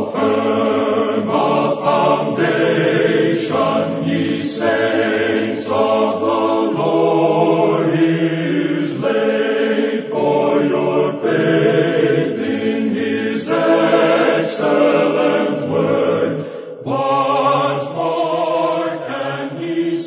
firm a foundation, ye saints of the Lord, is laid, for your faith in his excellent word. What more can he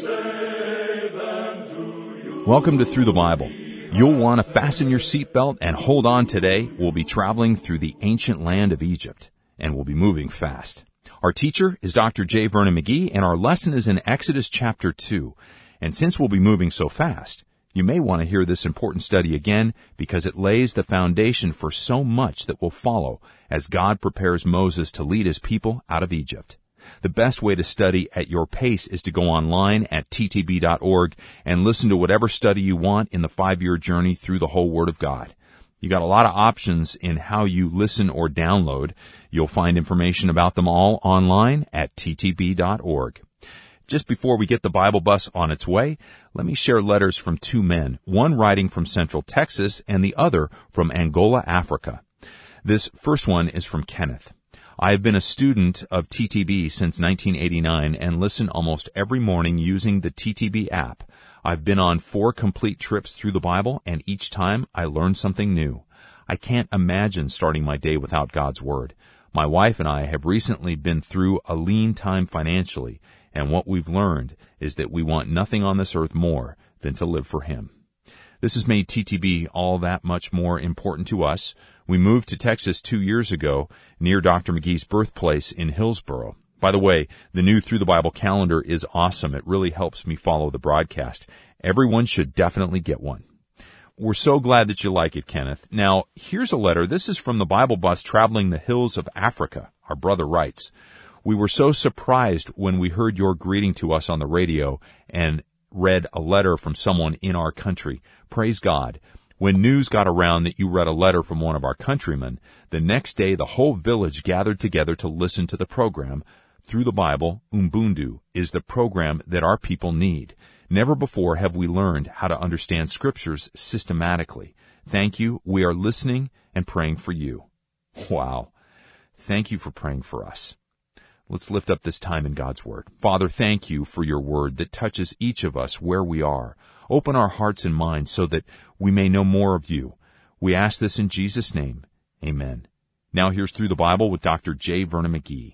say than to you? Welcome to Through the Bible. You'll want to fasten your seatbelt and hold on today. We'll be traveling through the ancient land of Egypt, and we'll be moving fast. Our teacher is Dr. J. Vernon McGee, and our lesson is in Exodus chapter 2. And since we'll be moving so fast, you may want to hear this important study again because it lays the foundation for so much that will follow as God prepares Moses to lead his people out of Egypt. The best way to study at your pace is to go online at ttb.org and listen to whatever study you want in the 5-year journey through the whole Word of God. You got a lot of options in how you listen or download. You'll find information about them all online at ttb.org. Just before we get the Bible bus on its way, let me share letters from two men, one writing from Central Texas and the other from Angola, Africa. This first one is from Kenneth. I have been a student of TTB since 1989 and listen almost every morning using the TTB app. I've been on 4 complete trips through the Bible, and each time I learn something new. I can't imagine starting my day without God's Word. My wife and I have recently been through a lean time financially, and what we've learned is that we want nothing on this earth more than to live for Him. This has made TTB all that much more important to us. We moved to Texas 2 years ago, near Dr. McGee's birthplace in Hillsboro. By the way, the new Through the Bible calendar is awesome. It really helps me follow the broadcast. Everyone should definitely get one. We're so glad that you like it, Kenneth. Now, here's a letter. This is from the Bible bus traveling the hills of Africa. Our brother writes, "We were so surprised when we heard your greeting to us on the radio and read a letter from someone in our country. Praise God. When news got around that you read a letter from one of our countrymen, the next day the whole village gathered together to listen to the program. Through the Bible, Ubuntu is the program that our people need. Never before have we learned how to understand scriptures systematically. Thank you. We are listening and praying for you." Wow. Thank you for praying for us. Let's lift up this time in God's Word. Father, thank you for your Word that touches each of us where we are. Open our hearts and minds so that we may know more of you. We ask this in Jesus' name. Amen. Now here's Through the Bible with Dr. J. Vernon McGee.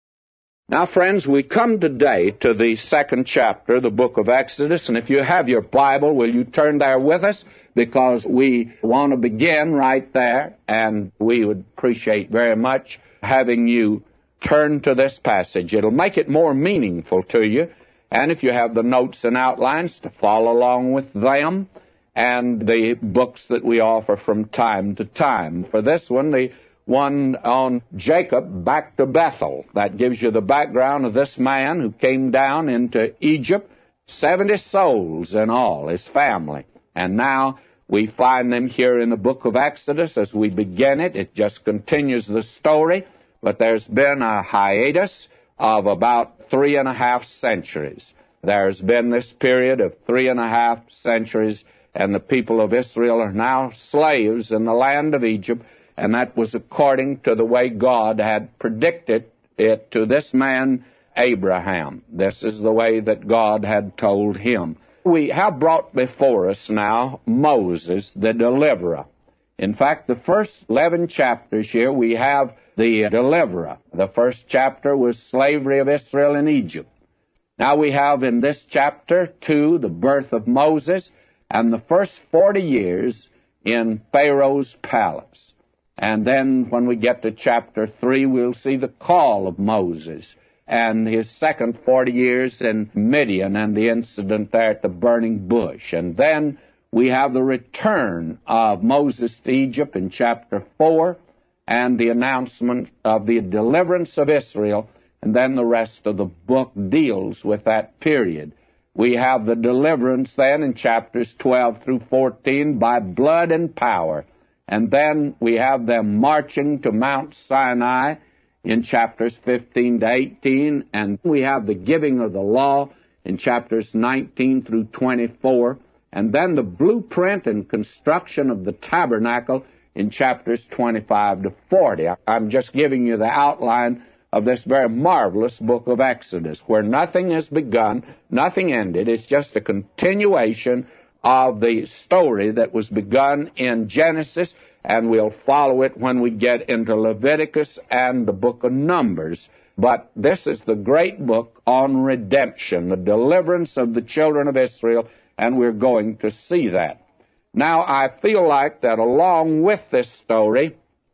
Now, friends, we come today to the 2nd chapter of the book of Exodus, and if you have your Bible, will you turn there with us? Because we want to begin right there, and we would appreciate very much having you turn to this passage. It'll make it more meaningful to you, and if you have the notes and outlines, to follow along with them, and the books that we offer from time to time. For this one, the one on Jacob back to Bethel. That gives you the background of this man who came down into Egypt, 70 souls in all, his family. And now we find them here in the book of Exodus as we begin it. It just continues the story, but there's been a hiatus of about 3.5 centuries. There's been this period of 3.5 centuries, and the people of Israel are now slaves in the land of Egypt. And that was according to the way God had predicted it to this man, Abraham. This is the way that God had told him. We have brought before us now Moses, the deliverer. In fact, the first 11 chapters here, we have the deliverer. The first chapter was slavery of Israel in Egypt. Now we have in this chapter 2, the birth of Moses, and the first 40 years in Pharaoh's palace. And then when we get to chapter 3, we'll see the call of Moses and his second 40 years in Midian and the incident there at the burning bush. And then we have the return of Moses to Egypt in chapter 4 and the announcement of the deliverance of Israel. And then the rest of the book deals with that period. We have the deliverance then in chapters 12 through 14 by blood and power. And then we have them marching to Mount Sinai in chapters 15 to 18. And we have the giving of the law in chapters 19 through 24. And then the blueprint and construction of the tabernacle in chapters 25 to 40. I'm just giving you the outline of this very marvelous book of Exodus, where nothing is begun, nothing ended. It's just a continuation of the story that was begun in Genesis, and we'll follow it when we get into Leviticus and the book of Numbers. But this is the great book on redemption, the deliverance of the children of Israel, and we're going to see that. Now, I feel like that along with this story,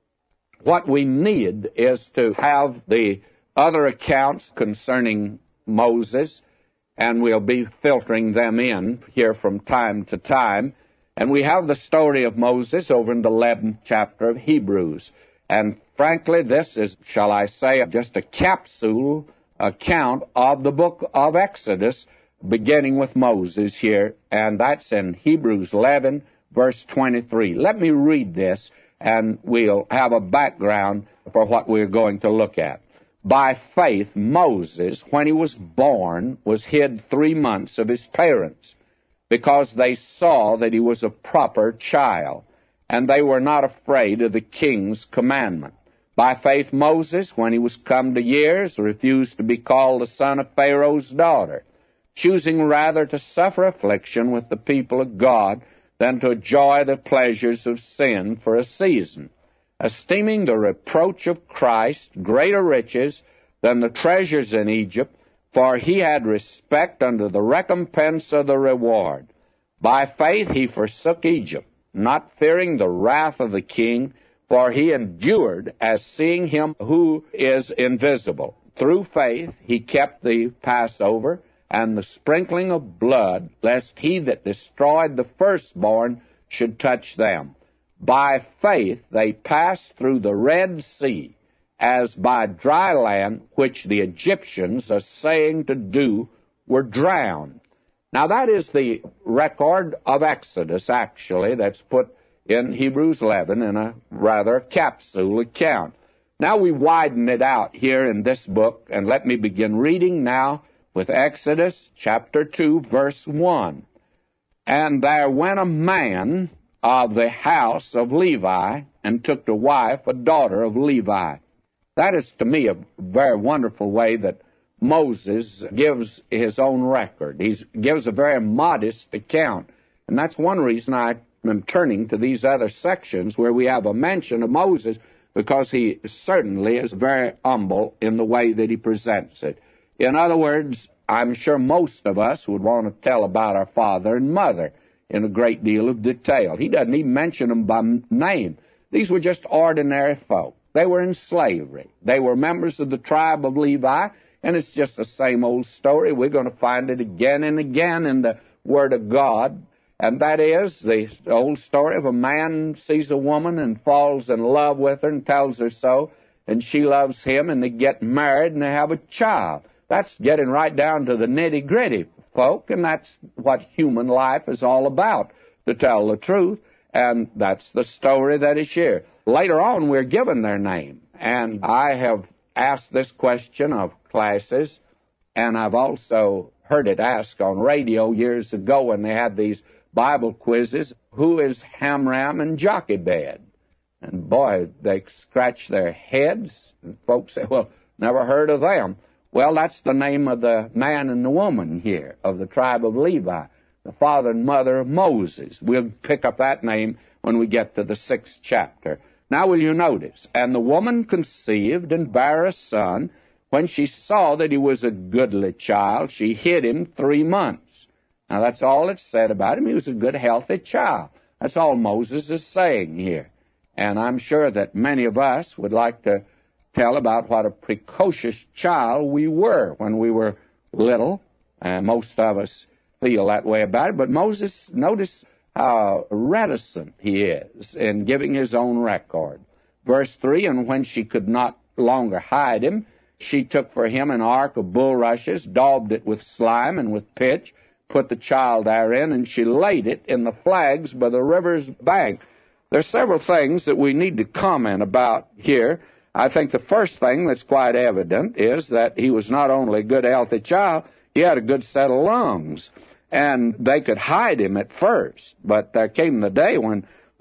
what we need is to have the other accounts concerning Moses, and we'll be filtering them in here from time to time. And we have the story of Moses over in the 11th chapter of Hebrews. And frankly, this is, shall I say, just a capsule account of the book of Exodus, beginning with Moses here, and that's in Hebrews 11, verse 23. Let me read this, and we'll have a background for what we're going to look at. By faith, Moses, when he was born, was hid 3 months of his parents, because they saw that he was a proper child, and they were not afraid of the king's commandment. By faith, Moses, when he was come to years, refused to be called the son of Pharaoh's daughter, choosing rather to suffer affliction with the people of God than to enjoy the pleasures of sin for a season, esteeming the reproach of Christ greater riches than the treasures in Egypt, for he had respect unto the recompense of the reward. By faith he forsook Egypt, not fearing the wrath of the king, for he endured as seeing him who is invisible. Through faith he kept the Passover and the sprinkling of blood, lest he that destroyed the firstborn should touch them. By faith they passed through the Red Sea, as by dry land, which the Egyptians, assaying to do, were drowned. Now that is the record of Exodus, actually, that's put in Hebrews 11 in a rather capsule account. Now we widen it out here in this book, and let me begin reading now with Exodus chapter 2, verse 1. And there went a man of the house of Levi, and took to wife a daughter of Levi. That is, to me, a very wonderful way that Moses gives his own record. He gives a very modest account. And that's one reason I am turning to these other sections where we have a mention of Moses, because he certainly is very humble in the way that he presents it. In other words, I'm sure most of us would want to tell about our father and mother in a great deal of detail. He doesn't even mention them by name. These were just ordinary folk. They were in slavery. They were members of the tribe of Levi, and it's just the same old story. We're going to find it again and again in the Word of God, and that is the old story of a man sees a woman and falls in love with her and tells her so, and she loves him, and they get married and they have a child. That's getting right down to the nitty-gritty, folk, and that's what human life is all about, to tell the truth, and that's the story that is here. Later on, we're given their name, and I have asked this question of classes, and I've also heard it asked on radio years ago when they had these Bible quizzes, who is Hamram and Jochebed? And boy, they scratch their heads, and folks say, well, never heard of them. Well, that's the name of the man and the woman here of the tribe of Levi, the father and mother of Moses. We'll pick up that name when we get to the 6th chapter. Now will you notice, and the woman conceived and bare a son. When she saw that he was a goodly child, she hid him 3 months. Now that's all it's said about him. He was a good, healthy child. That's all Moses is saying here. And I'm sure that many of us would like to tell about what a precocious child we were when we were little, and most of us feel that way about it. But Moses, notice how reticent he is in giving his own record. Verse 3, and when she could not longer hide him, she took for him an ark of bulrushes, daubed it with slime and with pitch, put the child therein, and she laid it in the flags by the river's bank. There's several things that we need to comment about here. I think the first thing that's quite evident is that he was not only a good, healthy child, he had a good set of lungs. And they could hide him at first, but there came the day when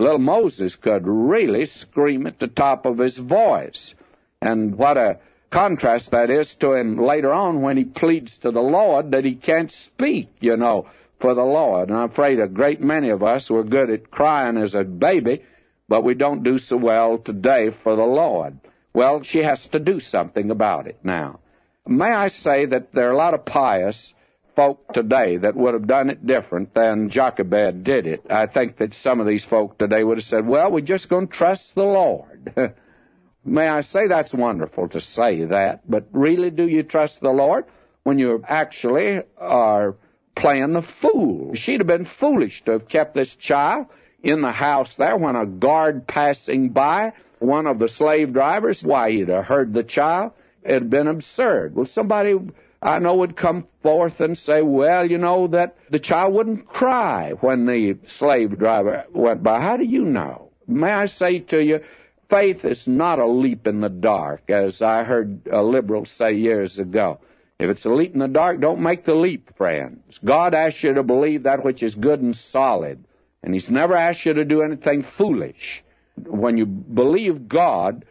little Moses could really scream at the top of his voice. And what a contrast that is to him later on when he pleads to the Lord that he can't speak, for the Lord. And I'm afraid a great many of us were good at crying as a baby, but we don't do so well today for the Lord. Well, she has to do something about it now. May I say that there are a lot of pious folk today that would have done it different than Jochebed did it. I think that some of these folk today would have said, well, we're just going to trust the Lord. May I say that's wonderful to say that, but really do you trust the Lord when you actually are playing the fool? She'd have been foolish to have kept this child in the house there when a guard passing by, one of the slave drivers, why, he'd have heard the child. It had been absurd. Well, somebody I know would come forth and say, well, that the child wouldn't cry when the slave driver went by. How do you know? May I say to you, faith is not a leap in the dark, as I heard a liberal say years ago. If it's a leap in the dark, don't make the leap, friends. God asks you to believe that which is good and solid, and He's never asked you to do anything foolish. When you believe God,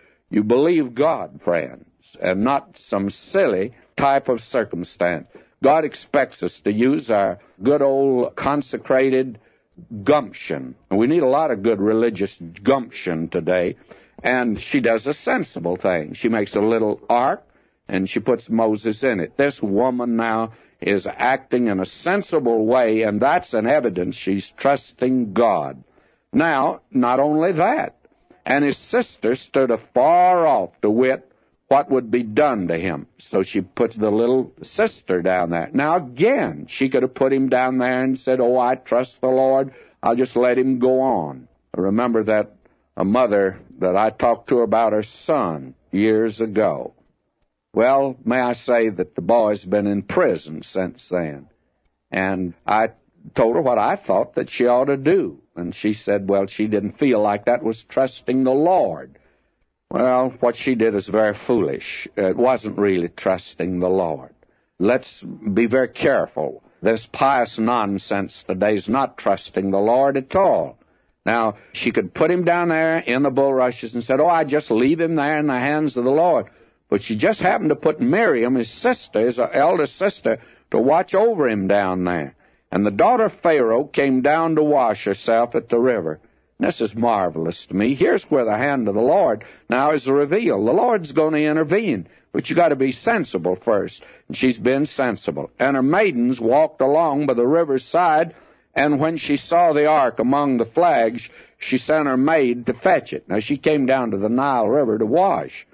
friends, and not some silly type of circumstance. God expects us to use our good old consecrated gumption. We need a lot of good religious gumption today. And she does a sensible thing. She makes a little ark, and she puts Moses in it. This woman now is acting in a sensible way, and that's an evidence she's trusting God. Now, not only that, and his sister stood afar off to wit what would be done to him. So she puts the little sister down there. Now, again, she could have put him down there and said, oh, I trust the Lord. I'll just let him go on. Remember that a mother that I talked to about her son years ago. Well, may I say that the boy's been in prison since then. And I told her what I thought that she ought to do. And she said, well, she didn't feel like that was trusting the Lord. Well, what she did is very foolish. It wasn't really trusting the Lord. Let's be very careful. This pious nonsense today is not trusting the Lord at all. Now, she could put him down there in the bulrushes and said, oh, I just leave him there in the hands of the Lord. But she just happened to put Miriam, his sister, his eldest sister, to watch over him down there. And the daughter of Pharaoh came down to wash herself at the river. This is marvelous to me. Here's where the hand of the Lord now is revealed. The Lord's going to intervene, but you got to be sensible first. And she's been sensible. And her maidens walked along by the river's side, and when she saw the ark among the flags, she sent her maid to fetch it. Now, she came down to the Nile River to wash.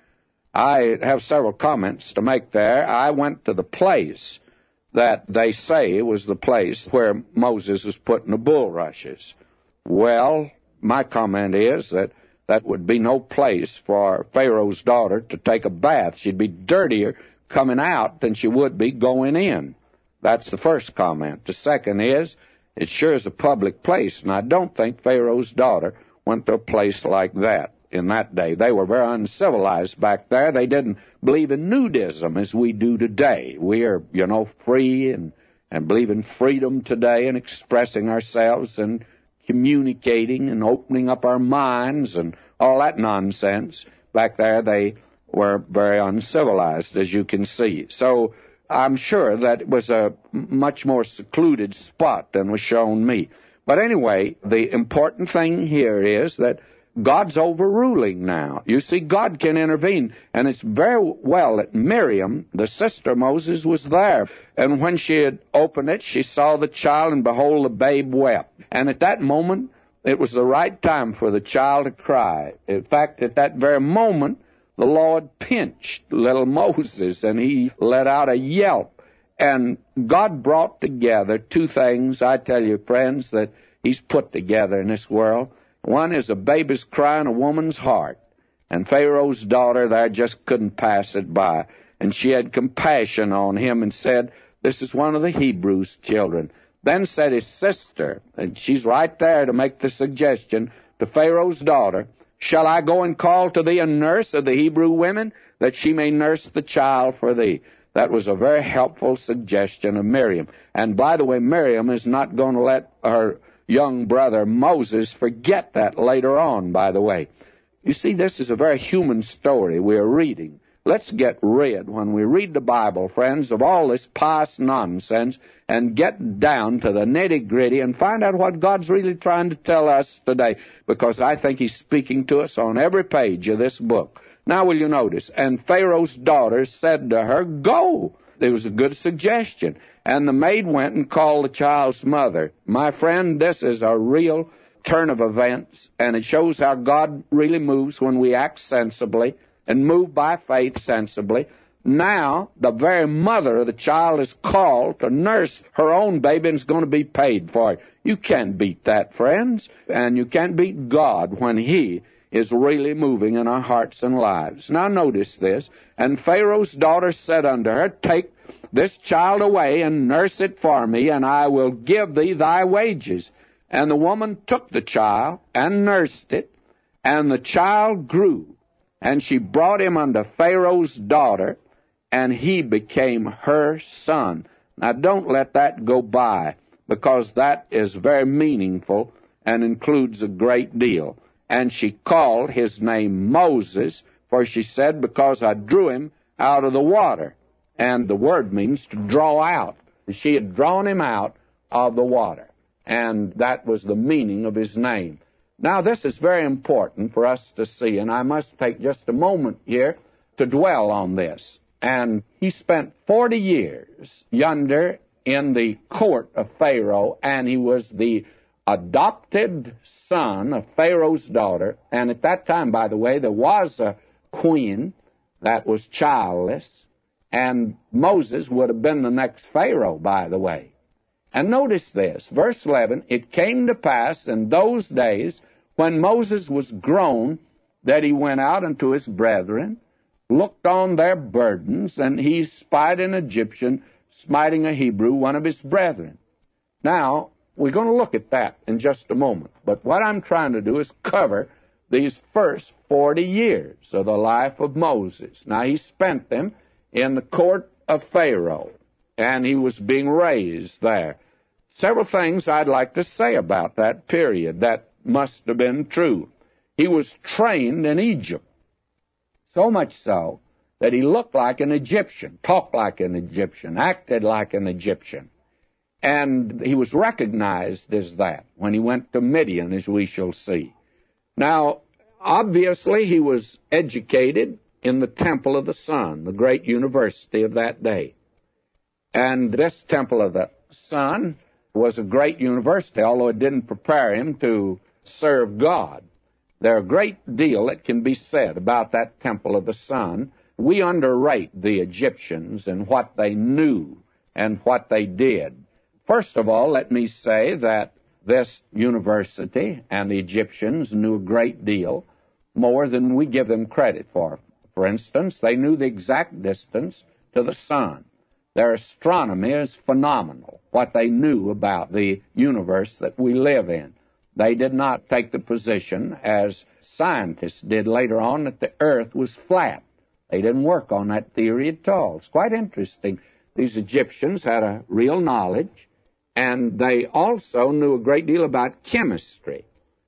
I have several comments to make there. I went to the place that they say was the place where Moses was putting the bulrushes. Well, my comment is that that would be no place for Pharaoh's daughter to take a bath. She'd be dirtier coming out than she would be going in. That's the first comment. The second is, it sure is a public place, and I don't think Pharaoh's daughter went to a place like that in that day. They were very uncivilized back there. They didn't believe in nudism as we do today. We are, free and believe in freedom today and expressing ourselves and communicating and opening up our minds and all that nonsense. Back there, they were very uncivilized, as you can see. So I'm sure that it was a much more secluded spot than was shown me. But anyway, the important thing here is that God's overruling now. You see, God can intervene, and it's very well that Miriam, the sister of Moses, was there. And when she had opened it, she saw the child, and behold, the babe wept. And at that moment, it was the right time for the child to cry. In fact, at that very moment, the Lord pinched little Moses, and he let out a yelp. And God brought together two things, I tell you, friends, that He's put together in this world. One is a baby's cry in a woman's heart. And Pharaoh's daughter there just couldn't pass it by. And she had compassion on him and said, this is one of the Hebrews' children. Then said his sister, and she's right there to make the suggestion to Pharaoh's daughter, shall I go and call to thee a nurse of the Hebrew women, that she may nurse the child for thee? That was a very helpful suggestion of Miriam. And by the way, Miriam is not going to let her young brother Moses forget that later on, by the way. You see, this is a very human story we're reading. Let's get rid, when we read the Bible, friends, of all this pious nonsense and get down to the nitty-gritty and find out what God's really trying to tell us today, because I think He's speaking to us on every page of this book. Now, will you notice? And Pharaoh's daughter said to her, "Go." It was a good suggestion. And the maid went and called the child's mother. My friend, this is a real turn of events, and it shows how God really moves when we act sensibly and move by faith sensibly. Now, the very mother of the child is called to nurse her own baby and is going to be paid for it. You can't beat that, friends, and you can't beat God when He is really moving in our hearts and lives. Now, notice this. And Pharaoh's daughter said unto her, "Take this child away and nurse it for me, and I will give thee thy wages." And the woman took the child and nursed it, and the child grew. And she brought him unto Pharaoh's daughter, and he became her son. Now, don't let that go by, because that is very meaningful and includes a great deal. And she called his name Moses, for she said, "Because I drew him out of the water." And the word means to draw out. She had drawn him out of the water, and that was the meaning of his name. Now, this is very important for us to see, and I must take just a moment here to dwell on this. And he spent 40 years yonder in the court of Pharaoh, and he was the adopted son of Pharaoh's daughter. And at that time, by the way, there was a queen that was childless, and Moses would have been the next Pharaoh, by the way. And notice this, verse 11, "It came to pass in those days when Moses was grown that he went out unto his brethren, looked on their burdens, and he spied an Egyptian smiting a Hebrew, one of his brethren." Now, we're going to look at that in just a moment. But what I'm trying to do is cover these first 40 years of the life of Moses. Now, he spent them in the court of Pharaoh, and he was being raised there. Several things I'd like to say about that period that must have been true. He was trained in Egypt, so much so that he looked like an Egyptian, talked like an Egyptian, acted like an Egyptian. And he was recognized as that when he went to Midian, as we shall see. Now, obviously, he was educated in the Temple of the Sun, the great university of that day. And this Temple of the Sun was a great university, although it didn't prepare him to serve God. There's a great deal that can be said about that Temple of the Sun. We underrate the Egyptians and what they knew and what they did. First of all, let me say that this university and the Egyptians knew a great deal more than we give them credit for. For instance, they knew the exact distance to the sun. Their astronomy is phenomenal, what they knew about the universe that we live in. They did not take the position, as scientists did later on, that the earth was flat. They didn't work on that theory at all. It's quite interesting. These Egyptians had a real knowledge, and they also knew a great deal about chemistry.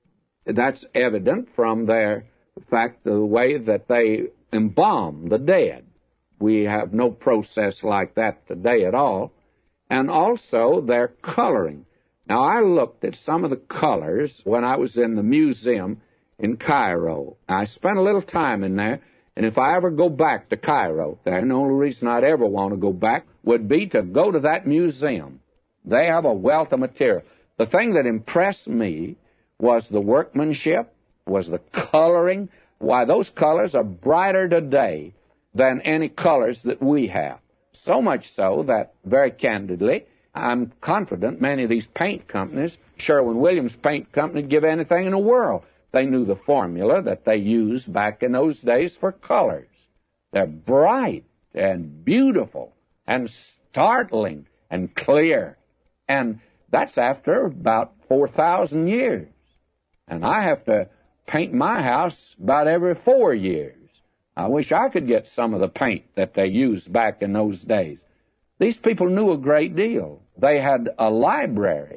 That's evident from their fact, the way that they embalm the dead. We have no process like that today at all. And also their coloring. Now, I looked at some of the colors when I was in the museum in Cairo. I spent a little time in there, and if I ever go back to Cairo, the only reason I'd ever want to go back would be to go to that museum. They have a wealth of material. The thing that impressed me was the workmanship, was the coloring. Why, those colors are brighter today than any colors that we have. So much so that, very candidly, I'm confident many of these paint companies, Sherwin-Williams Paint Company, give anything in the world. They knew the formula that they used back in those days for colors. They're bright and beautiful and startling and clear. And that's after about 4,000 years. And I have to paint my house about every 4 years. I wish I could get some of the paint that they used back in those days. These people knew a great deal. They had a library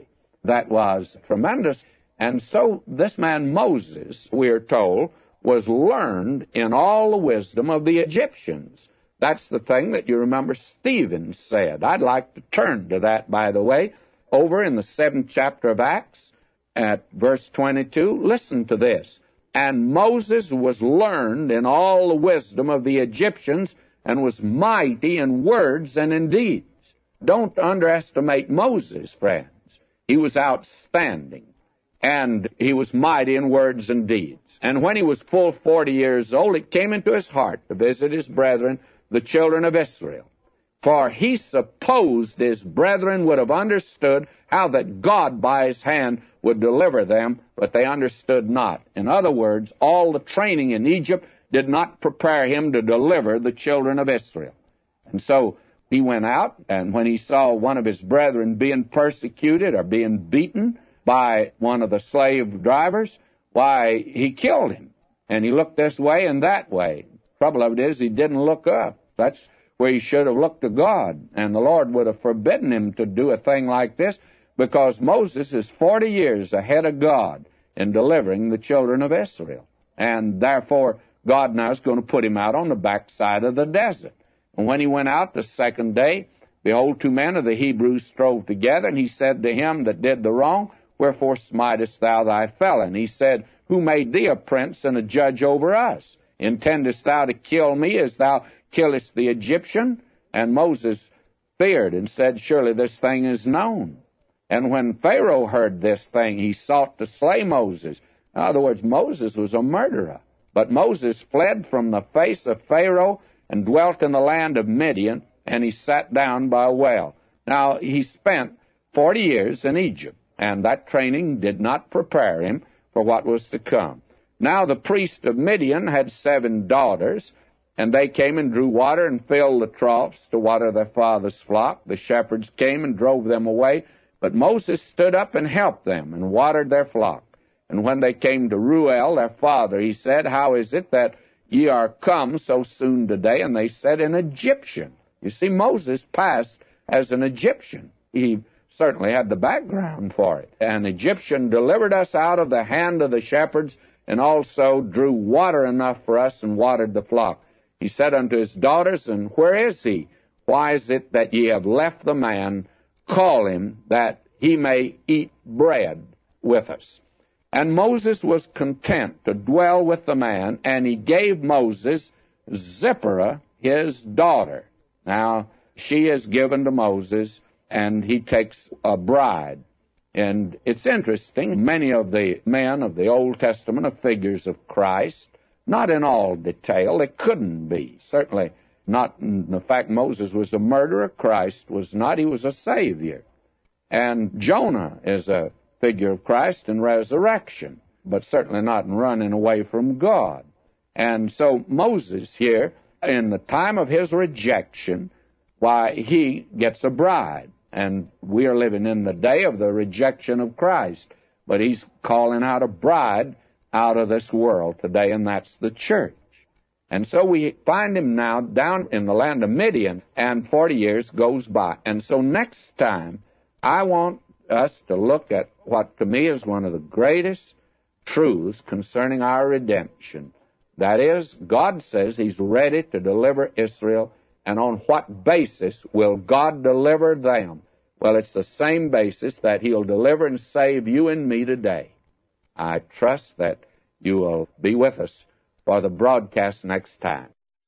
that was tremendous. And so this man Moses, we are told, was learned in all the wisdom of the Egyptians. That's the thing that you remember Stephen said. I'd like to turn to that, by the way, over in the 7th chapter of Acts at verse 22. Listen to this. And Moses was learned in all the wisdom of the Egyptians and was mighty in words and in deeds. Don't underestimate Moses, friends. He was outstanding, and he was mighty in words and deeds. And when he was full 40 years old, it came into his heart to visit his brethren, the children of Israel. For he supposed his brethren would have understood how that God by his hand would deliver them, but they understood not. In other words, all the training in Egypt did not prepare him to deliver the children of Israel. And so he went out, and when he saw one of his brethren being persecuted or being beaten by one of the slave drivers, why, he killed him. And he looked this way and that way. Trouble of it is, he didn't look up. That's where he should have looked to God. And the Lord would have forbidden him to do a thing like this, because Moses is 40 years ahead of God in delivering the children of Israel. And therefore, God now is going to put him out on the backside of the desert. And when he went out the second day, behold, 2 men of the Hebrews strove together, and he said to him that did the wrong, Wherefore smitest thou thy fellow? He said, Who made thee a prince and a judge over us? Intendest thou to kill me as thou killest the Egyptian? And Moses feared and said, Surely this thing is known. And when Pharaoh heard this thing, he sought to slay Moses. In other words, Moses was a murderer. But Moses fled from the face of Pharaoh and dwelt in the land of Midian, and he sat down by a well. Now, he spent 40 years in Egypt, and that training did not prepare him for what was to come. Now, the priest of Midian had 7 daughters, and they came and drew water and filled the troughs to water their father's flock. The shepherds came and drove them away, but Moses stood up and helped them and watered their flock. And when they came to Reuel, their father, he said, How is it that ye are come so soon today? And they said, An Egyptian. You see, Moses passed as an Egyptian. He certainly had the background for it. An Egyptian delivered us out of the hand of the shepherds, and also drew water enough for us and watered the flock. He said unto his daughters, And where is he? Why is it that ye have left the man? Call him, that he may eat bread with us. And Moses was content to dwell with the man, and he gave Moses Zipporah, his daughter. Now, she is given to Moses, and he takes a bride. And it's interesting, many of the men of the Old Testament are figures of Christ, not in all detail. They couldn't be. Certainly not in the fact Moses was a murderer. Christ was not. He was a Savior. And Jonah is a figure of Christ in resurrection, but certainly not in running away from God. And so Moses here, in the time of his rejection, why, he gets a bride. And we are living in the day of the rejection of Christ. But he's calling out a bride out of this world today, and that's the church. And so we find him now down in the land of Midian, and 40 years goes by. And so next time, I want us to look at what to me is one of the greatest truths concerning our redemption. That is, God says he's ready to deliver Israel, and on what basis will God deliver them? Well, it's the same basis that he'll deliver and save you and me today. I trust that you will be with us for the broadcast next time.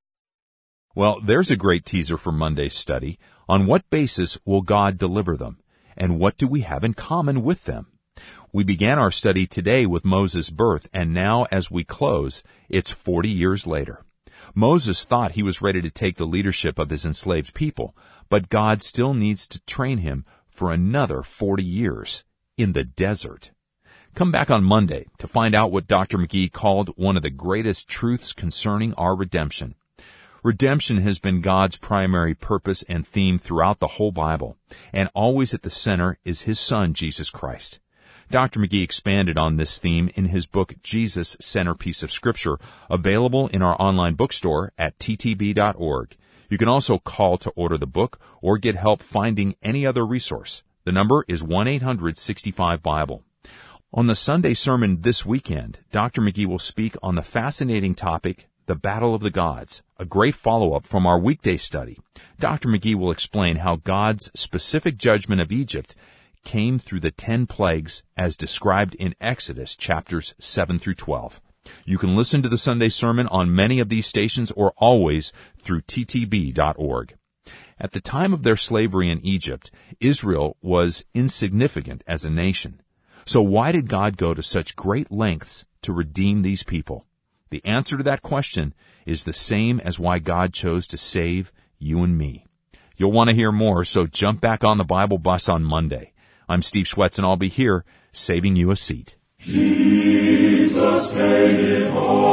Well, there's a great teaser for Monday's study. On what basis will God deliver them? And what do we have in common with them? We began our study today with Moses' birth, and now as we close, it's 40 years later. Moses thought he was ready to take the leadership of his enslaved people, but God still needs to train him for another 40 years in the desert. Come back on Monday to find out what Dr. McGee called one of the greatest truths concerning our redemption. Redemption has been God's primary purpose and theme throughout the whole Bible, and always at the center is His Son, Jesus Christ. Dr. McGee expanded on this theme in his book, Jesus, Centerpiece of Scripture, available in our online bookstore at ttb.org. You can also call to order the book or get help finding any other resource. The number is 1-800-65-BIBLE. On the Sunday sermon this weekend, Dr. McGee will speak on the fascinating topic, The Battle of the Gods, a great follow-up from our weekday study. Dr. McGee will explain how God's specific judgment of Egypt came through the 10 plagues as described in Exodus chapters 7 through 12. You can listen to the Sunday sermon on many of these stations or always through ttb.org. At the time of their slavery in Egypt, Israel was insignificant as a nation. So why did God go to such great lengths to redeem these people? The answer to that question is the same as why God chose to save you and me. You'll want to hear more, so jump back on the Bible bus on Monday. I'm Steve Schwetz, and I'll be here saving you a seat. Jesus made it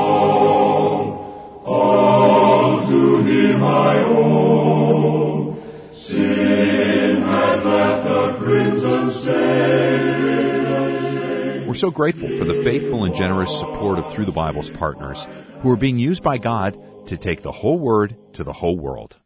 all to Him I owe. Sin had left a crimson stain. We're so grateful for the faithful and generous support of Through the Bible's partners, who are being used by God to take the whole Word to the whole world.